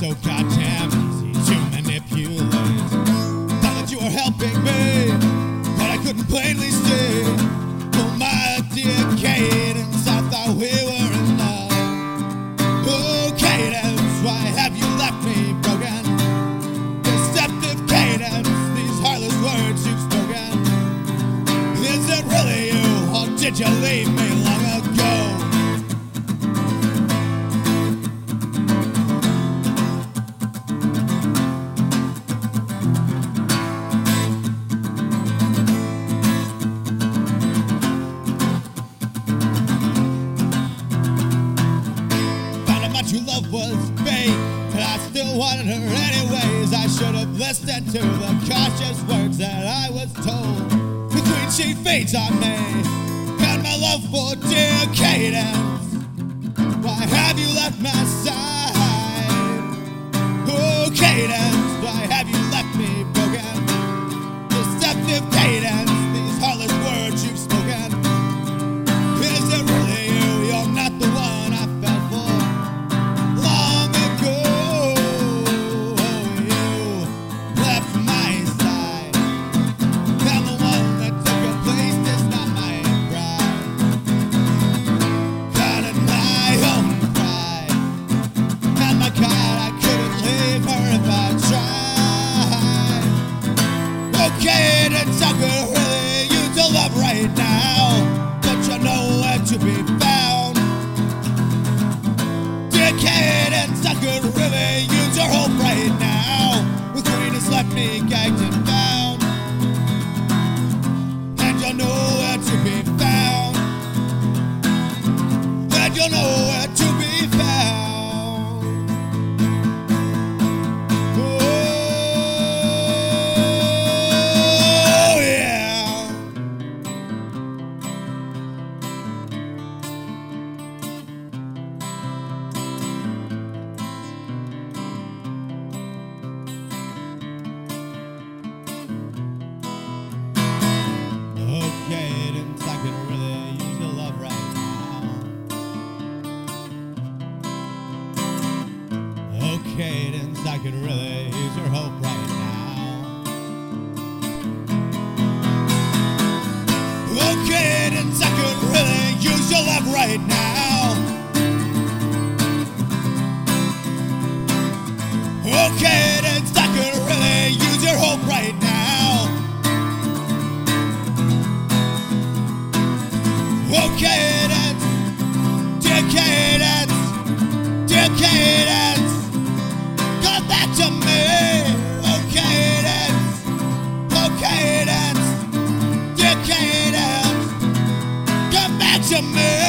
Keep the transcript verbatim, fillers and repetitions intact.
so goddamn easy to manipulate. Thought that you were helping me, but I couldn't plainly see. Oh my dear Cadence, I thought we were in love. Oh Cadence, why have you left me broken? Deceptive Cadence, these heartless words you've spoken. Is it really you, or did you leave me long ago? True love was fake, but I still wanted her anyways. I should have listened to the cautious words that I was told. The queen, she feeds on me, and my love for dear Cadence. Why have you left my side? Oh Cadence, why have you left me broken? Deceptive Cadence, these heartless words you've spoken. Is it really you? You're not the one I fell for. Cadence, I could really use your love right now, but you know where to be found. Dear Cadence, I could really use your hope right now. The queen has left me gagged and bound, and you'll know where to be found, and you'll know where to be found. Cadence, I could really use your love right now. Oh Cadence, I could really use your hope right now. Oh Cadence, I could really use your love right now. Oh Cadence, I could really use your hope right now. Oh Cadence, dear Cadence, dear Cadence, come back to me. Oh Cadence, oh Cadence, dear Cadence, come back to me.